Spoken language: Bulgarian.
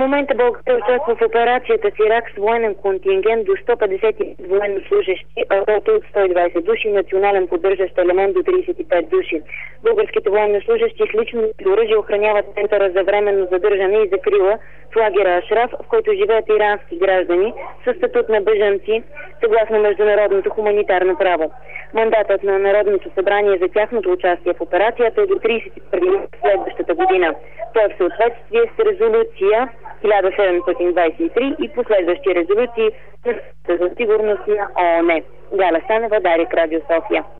момента България участва в операцията в Ирак с военен контингент до 150 военнослужащи, а от 120 души, национален поддържащ елемент до 35 души. Българските военнослужащи с лично оръжие охраняват центъра за временно задържане и закрила в лагера Ашраф, в който живеят ирански граждани със статут на бежанци, съгласно международното хуманитарно право. Мандатът на Народното събрание за тяхното участие в операцията е до 31 следващата година. Той е в съответствие с резолюция 1723 и последващи резолюции за сигурност на ООН. Галя Станева, Дарик, Радио София.